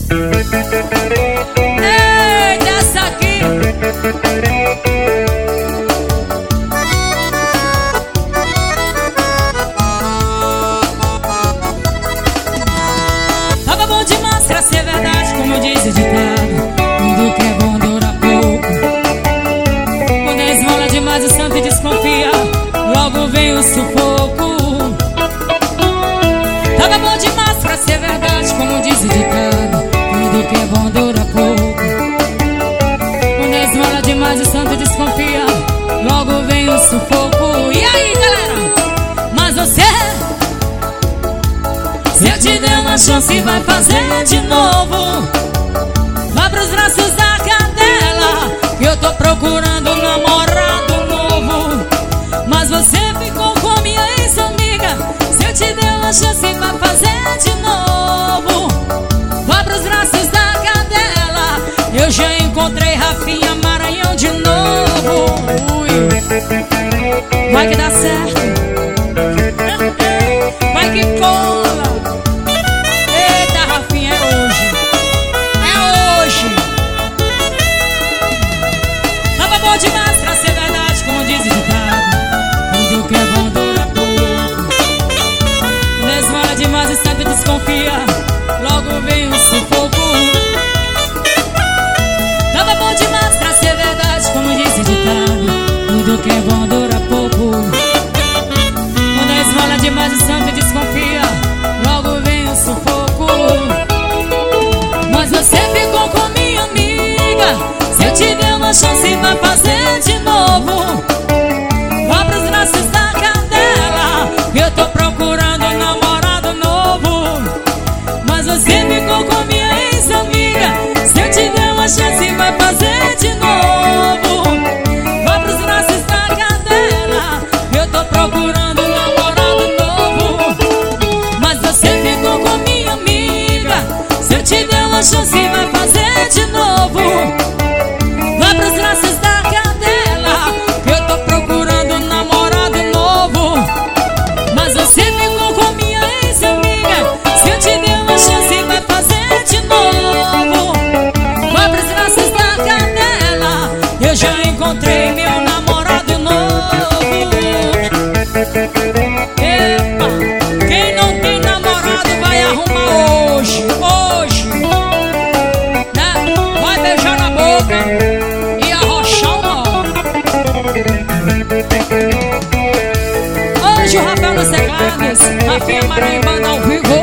Eita, essa aqui. Tava bom demais pra ser verdade, como diz o ditado. Tudo que é bom dura pouco. Quando esmola demais o santo desconfia, logo vem o sufoco. Tava bom demais pra ser verdade, como diz o ditado. Tudo que é bom dura pouco. Quando esmola demais o santo desconfia, logo vem o sufoco. E aí, galera? Mas você, se eu te der uma chance, vai fazer de novo. Vá pros braços da cadela, que eu tô procurando um namorado novo. Mas você ficou com minha ex-amiga. Se eu te der uma chance, vai fazer de novo. Vá pros braços da cadela, eu já encontrei Rafinha Maranhão de novo. Ui. Vai que dá certo. Vai que cola. Eita, Rafinha, é hoje. É hoje. Tava bom demais pra ser verdade, como diz o ditado. Tudo que é bom dura pouco. Desmola demais e sempre desconfia, logo vem o sufoco. Tava bom demais pra ser verdade, como diz o ditado. Tudo que é bom dura pouco. Quando esmola demais e sempre desconfia, logo vem o sufoco. Mas você ficou com minha amiga. Se eu te der uma chance, vai fazer de novo. Vá pros braços da cadela, eu tô procurando um namorado novo. Mas você ficou com minha ex-amiga. Se eu te der uma chance, vai fazer de novo. Vá pros braços da cadela, eu tô procurando um namorado novo. Mas você ficou com minha amiga. Se eu te der uma chance, vai fazer de novo. Vá pros braços da cadela, eu tô procurando um namorado novo. Mas você ficou com minha ex-amiga. Se eu te der uma chance, vai fazer de novo. Vá pros braços da cadela, eu já encontrei meu namorado novo. Epa, quem não tem namorado vai arrumar hoje. Hoje, né? Vai beijar na boca e arrochar o nó. Hoje o Rafael nos teclados, Rafinha Maranhão Banda ao vivo.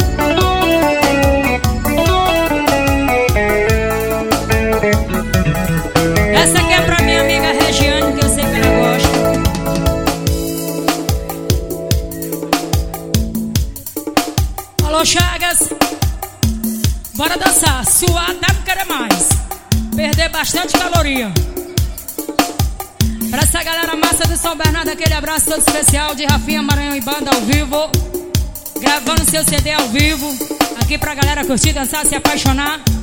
Essa aqui é pra minha amiga Regiane, que eu sei que ela gosta. Alô, Chagas, bora dançar, suar até não querer mais, perder bastante caloria. Pra essa galera massa do São Bernardo, aquele abraço todo especial de Rafinha Maranhão e Banda ao vivo, gravando seu CD ao vivo, aqui pra galera curtir, dançar, se apaixonar.